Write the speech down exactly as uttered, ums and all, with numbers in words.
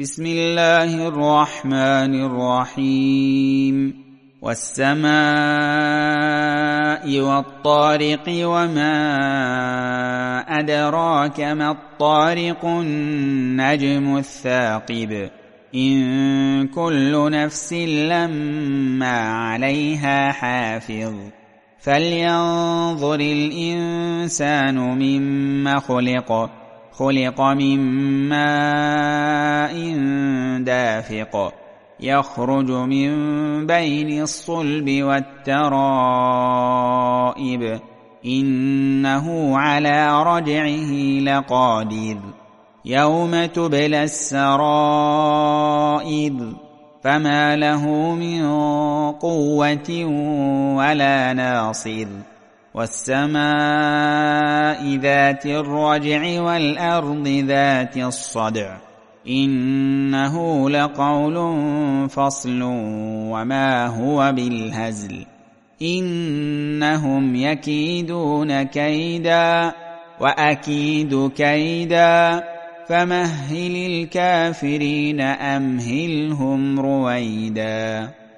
بسم الله الرحمن الرحيم والسماء والطارق وما أدراك ما الطارق النجم الثاقب إن كل نفس لما عليها حافظ فلينظر الإنسان مما خلق خلق من ماء دافق يخرج من بين الصلب والترائب إنه على رجعه لقادر يوم تبلى السرائر فما له من قوة ولا ناصر والسماء ذات الرجع والأرض ذات الصدع إنه لقول فصل وما هو بالهزل إنهم يكيدون كيدا وأكيد كيدا فمهل الكافرين أمهلهم رويدا.